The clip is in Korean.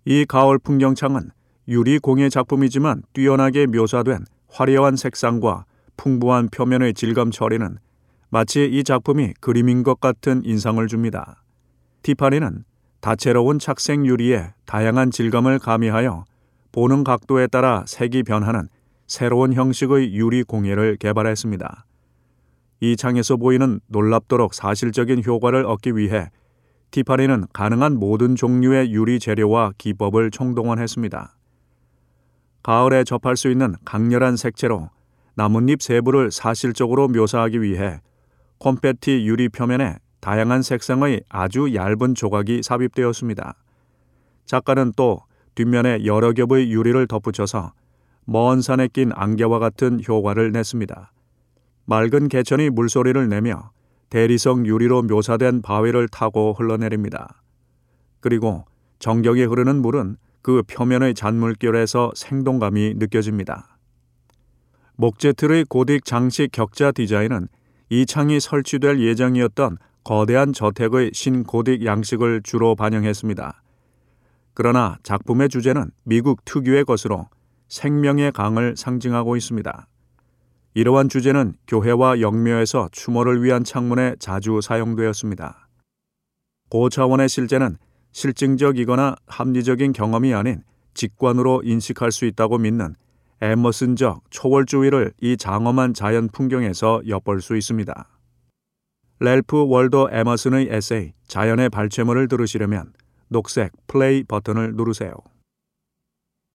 이 가을 풍경창은 유리 공예 작품이지만 뛰어나게 묘사된 화려한 색상과 풍부한 표면의 질감 처리는 마치 이 작품이 그림인 것 같은 인상을 줍니다. 티파니는 다채로운 착색 유리에 다양한 질감을 가미하여 보는 각도에 따라 색이 변하는 새로운 형식의 유리 공예를 개발했습니다. 이 창에서 보이는 놀랍도록 사실적인 효과를 얻기 위해 티파니는 가능한 모든 종류의 유리 재료와 기법을 총동원했습니다. 가을에 접할 수 있는 강렬한 색채로 나뭇잎 세부를 사실적으로 묘사하기 위해 콘페티 유리 표면에 다양한 색상의 아주 얇은 조각이 삽입되었습니다. 작가는 또 뒷면에 여러 겹의 유리를 덧붙여서 먼 산에 낀 안개와 같은 효과를 냈습니다. 맑은 개천이 물소리를 내며 대리석 유리로 묘사된 바위를 타고 흘러내립니다. 그리고 정경이 흐르는 물은 그 표면의 잔물결에서 생동감이 느껴집니다. 목재틀의 고딕 장식 격자 디자인은 이 창이 설치될 예정이었던 거대한 저택의 신고딕 양식을 주로 반영했습니다. 그러나 작품의 주제는 미국 특유의 것으로 생명의 강을 상징하고 있습니다. 이러한 주제는 교회와 영묘에서 추모를 위한 창문에 자주 사용되었습니다. 고차원의 실제는 실증적이거나 합리적인 경험이 아닌 직관으로 인식할 수 있다고 믿는 에머슨적 초월주의를 이 장엄한 자연 풍경에서 엿볼 수 있습니다. 랠프 월도 에머슨의 에세이 자연의 발췌물을 들으시려면 녹색 플레이 버튼을 누르세요.